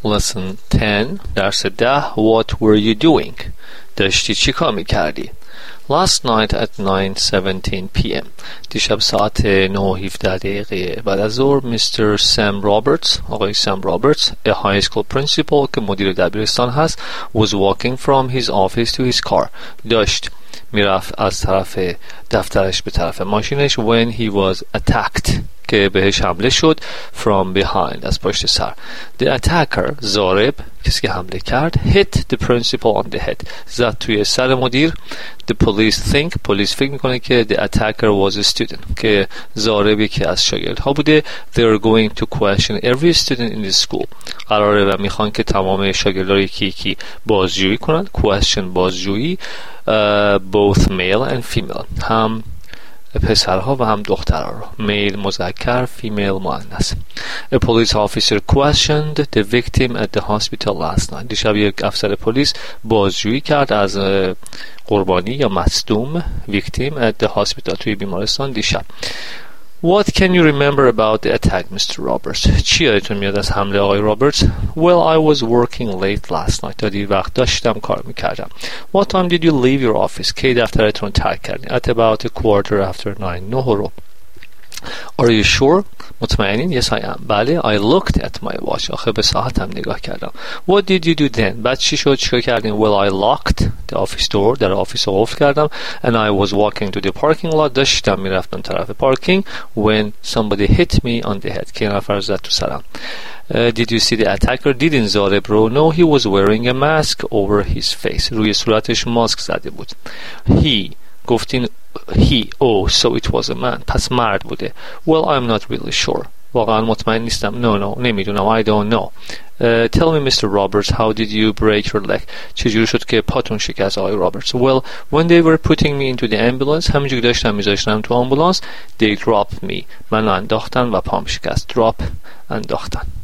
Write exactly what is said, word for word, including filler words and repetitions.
Lesson ten درس ده What were you doing? داشتی چی کار میکردی؟ Last night at nine seventeen p m دیشب ساعت نه و هفده دقیقه بعد از ظهر Mister Sam Roberts آقای سام رابرتس a high school principal که مدیر دبیرستان هست was walking from his office to his car داشت میرفت از طرف دفترش به طرف ماشینش when he was attacked که بهش حمله شد from behind از پشت سر. The attacker ضارب کسی که حمله کرد hit the principal on the head زد توی سر مدیر. The police think پلیس فکر میکنه که the attacker was a student که ضارب یکی از شاگردها بوده. They are going to question every student in the school قراره و میخوان که تمام شاگردها یکی یکی بازجویی کنن. question بازجویی uh, both male and female هم پسرها و هم دخترها رو میل مذکر فیمیل مؤنث. A police officer questioned the victim at the hospital last night دیشب یک افسر پلیس بازجویی کرد از قربانی یا مصدوم victim at the hospital توی بیمارستان دیشب. What can you remember about the attack, Mister Roberts? چی یادتون میاد از حمله آقای رابرتس؟ Well, I was working late last night. تا دیر وقت داشتم کار میکردم. What time did you leave your office? کی دفترتون ترک کردین؟ At about a quarter after nine. نه رو. Are you sure? مطمئنین؟ Yes, I am. بله. I looked at my watch. آخه به ساعتم نگاه کردم. What did you do then? بعد چی شد؟ چیکار کردین؟ Well, I locked the office door. در آفیس رو قفل کردم. And I was walking to the parking lot. داشتم میرفتم طرف پارکینگ. When somebody hit me on the head. که نفر زد تو سرم. Uh, did you see the attacker? دیدین ضارب رو؟ No, he was wearing a mask over his face. روی صورتش ماسک زده بود. He گفتین he oh so it was a man پس مرد بوده. Well, I'm not really sure. واقعا مطمئن نیستم. No, no, نمیدونم. I don't know. Uh, tell me, Mister Roberts, how did you break your leg? چجوری شد که پاتون شکست آقای رابرتس؟ Well, when they were putting me into the ambulance همینجور داشتم میذاشتم تو آمبولانس they dropped me من انداختن و پام شکست. drop انداختن.